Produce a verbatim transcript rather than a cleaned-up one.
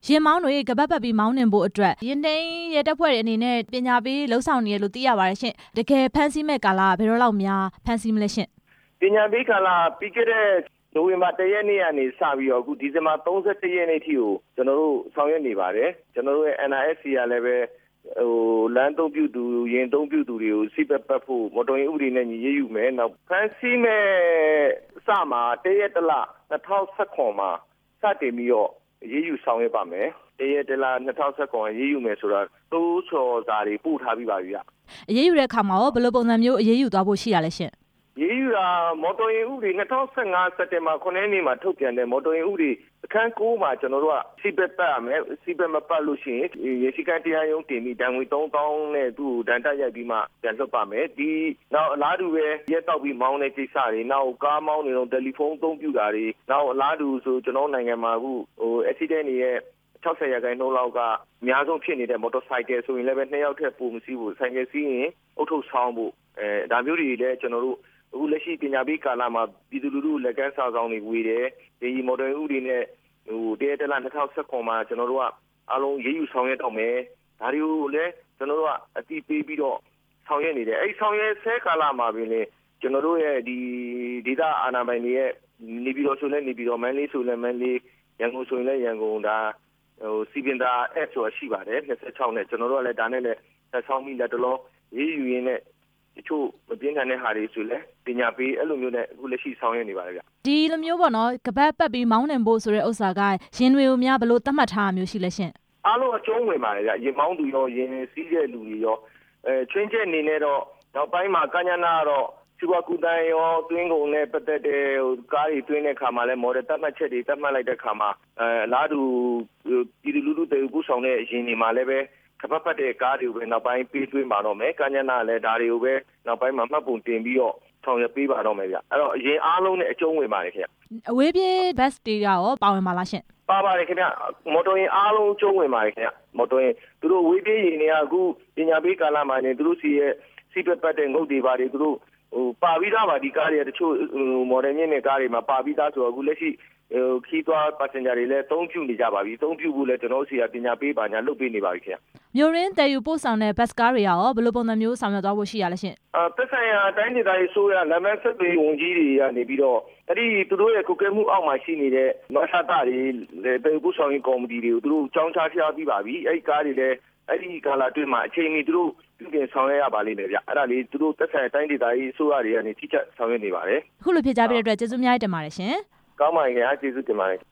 ရင်မောင်းတွေကပတ်ပတ်ပြီးမောင်းနှင်ဖို့အတွက်ရင်တိန်ရဲတပ်ဖွဲ့တွေအနေနဲ့ပညာပေးလှုပ်ဆောင်နေရလို့သိရပါတယ်ရှင်တကယ်ဖမ်းဆီးမဲ့ကာလကဘယ်တော့လောက်များဖမ်းဆီးမလဲရှင်ပညာပေးကာလပြီးခဲ့တဲ့နိုဝင်ဘာတရက်နေ့ကနေစပြီးတော့အခုဒီဇင်ဘာ၃၁ရက်နေ့ထိကိုကျွန်တော်တို့ဆောင်ရွက်နေပါတယ်ကျွန်တော်တို့ရဲ့ N R S C ကလည်းပဲဟိုလမ်းသုံးပြုသူရင်သုံးပြုသူတွေကိုစိတ်ပတ်ဖို့မော်တော်ယာဉ်ဥပဒေနဲ့ညီရေးယူမယ်နောက်ဖမ်းဆီးမဲ့စမှာတရက်တလ၂၀၁၇မှာစတင်ပြီးတော့ရေးယူဆောင်ရွက်ပါမယ်တရက်တလ၂၀၁၇ရေးယူမယ်ဆိုတာသိုးချော်စာတွေပို့ထားပြီးပါပြီဗျအရေးယူတဲ့အခါမှာရောဘယ်လိုပုံစံမျိုးအရေးယူသွားဖို့ရှိရလဲရှင်ရေးယူတာမော်တော်ယာဉ်ဥပဒေ၂၀၁၅စက်တင်ဘာခုနှစ်ရက်နေ့မှာထုတ်ပြန်တဲ့မော်တော်ယာဉ်ဥပဒေအခန်း၉မှာကျွန်တော်တို့ကစီပက်ပတ်ရမယ်စီပက်မပတ်လို့ရှိရင်ရေစီကံတရားရုံးတင်ပြီးတန်ငွေ၃သောင်းနဲ့သူ့ကိုဒဏ်တက်ရိုက်ပြီးမှပြန်လွှတ်ပါမယ်ဒီနောက်အလားတူပဲရက်တောက်ပြီးမောင်းတဲ့ကိစ္စတွေနောက်ကားမောင်းနေတော့တယ်လီဖုန်းအသုံးပြုတာတွေနောက်အလားတူဆိုကျွန်တော်နိုင်ငံမှာအခုဟို accident တွေရဲ့၆၀ရာခိုင်နှုန်းလောက်ကအများဆုံးဖြစ်နေတဲ့မော်တော်ဆိုင်ကယ်ဆိုရင်လည်းပဲနှစ်ယောက်ထက်ပိုမစီးဘူးဆိုင်ကယ်စီးရင်အုပ်ထုပ်ဆောင်းဖို့အဲဒါမျိုးတွေလည်းကျွန်တော်တို့အခုလက်ရှိပညာပေးကာလမှာပြည်သူလူထုလက်ကမ်းစာဆောင်တွေဝေတယ်ဒီမော်ဒယ်ဥပဒေနဲ့ဟိုတရက်တလ၂၀၁၇မှာကျွန်တော်တို့ကအားလုံးရေးယူဆောင်ရွက်တော့မယ်ဒါတွေကိုလည်းကျွန်တော်တို့ကအတိပေးပြီးတော့ဆောင်ရွက်နေတယ်အဲ့ဆောင်ရွက်ဆဲကာလမှာပင်လေကျွန်တော်တို့ရဲ့ဒီဒေသအာဏာပိုင်တွေရဲ့နေပြည်တော်ဆိုလည်းနေပြည်တော်မန္တလေးဆိုလည်းမန္တလေးရန်ကုန်ဆိုရင်လည်းရန်ကုန်ဒါဟိုစီပင်သာ app ဆိုတာရှိပါတယ်၂၆နဲ့ကျွန်တော်တို့ကလည်းဒါနဲ့လည်းသက်ဆောင်ပြီးလက်တလုံးရေးယူရင်းနဲ့တချို့မပြင်းထန်တဲ့ဟာတွေဆိုလည်းပညာပေးအဲ့လိုမျိုးနဲ့အခုလက်ရှိဆောင်ရွက်နေပါတယ်ဗျဒီလိုမျိုးပေါ့နော်ကပတ်ပတ်ပြီးမောင်းနှင်ဖို့ဆိုတဲ့ဥစ္စာကရင်တွေကိုများဘယ်လိုသတ်မှတ်ထားတာမျိုးရှိလဲရှင်အားလုံးအကျုံးဝင်ပါတယ်ဗျရင်မောင်းသူရောရင်စီးတဲ့လူတွေရောအဲချွင်းချက်အနေနဲ့တော့နောက်ပိုင်းမှာကညနာကတော့စီဝါကူတန်ရောတွင်းကုန်နဲ့ပတ်သက်တဲ့ဟိုကားတွေတွင်းတဲ့ခါမှာလဲမော်ဒယ်တတ်မှတ်ချက်တွေတတ်မှတ်လိုက်တဲ့ခါမှာအဲအလားတူပြည်သူလူထုတေကူဆောင်တဲ့ရင်တွေမှာလည်းပဲကပတ်ပတ်တဲ့ကားတွေကိုပဲနောက်ပိုင်းပေးသွင်းပါတော့မယ်ကညနာလည်းဒါတွေကိုပဲနောက်ပိုင်းမှာမှတ်ပုံတင်ပြီးတော့ဆောင်ရွက်ပေးပါတော့မယ်ဗျအဲ့တော့အရင်အားလုံးနဲ့အကျုံးဝင်ပါတယ်ခင်ဗျအဝေးပြေးဘတ်တွေရောပါဝင်ပါလားရှင်ပါပါတယ်ခင်ဗျမော်တော်ယာဉ်အားလုံးကျုံးဝင်ပါတယ်ခင်ဗျမော်တော်ယာဉ်သူတို့ဝေးပြေးယာဉ်တွေကအခုပညာပေးကာလမှာနေသူတို့စီရဲ့စီပက်ပတ်တဲ့ငုတ်တွေပါတွေသူတို့ဟိုပါပြီးသားပါဒီကားတွေတချို့မော်ဒယ်မြင့်တဲ့ကားတွေမှာပါပြီးသားဆိုတော့အခုလက်ရှိဟိုခီးသွားပတ်စင်ဂျာတွေလည်းသုံးပြုနေကြပါပြီသုံးပြုဖို့လည်းကျွန်တော်တို့စီကပညာပေးပါညာလုပ်ပေးနေပါပြီခင်ဗျမျိုးရင်းတယ်ယူပို့ဆောင်တဲ့ဘတ်ကားတွေရောဘယ်လိုပုံစံမျိုးဆောင်ရွက်သွားဖို့ရှိရလဲရှင်အာသက်ဆိုင်ရာတိုင်းဒေသကြီးဆိုရလမ်းမဆက်သွေးဝန်ကြီးတွေကနေပြီးတော့အဲ့ဒီသူတို့ရဲ့ကုကဲမှုအောက်မှာရှိနေတဲ့မဆတာတွေတယ်ယူပို့ဆောင်ရေးကော်မတီတွေကိုသူတို့ကြောင်းချဖျားပြီးပါပြီအဲ့ဒီကားတွေလည်းအဲ့ဒီကာလအတွင်းမှာအချိန်မီသူတို့ပြုပြင်ဆောင်ရွက်ရပါလိမ့်မယ်ဗျအဲ့ဒါလေးသူတို့သက်ဆိုင်တိုင်းဒေသကြီးအစိုးရတွေကနေထိချက်ဆောင်ရွက်နေပါတယ်အခုလိုဖြစ်ကြပြတဲ့အတွက်ကျေးဇူးအများကြီးတင်ပါတယ်ရှင်ကောင်းပါရဲ့ကျေးဇူးတင်ပါတယ်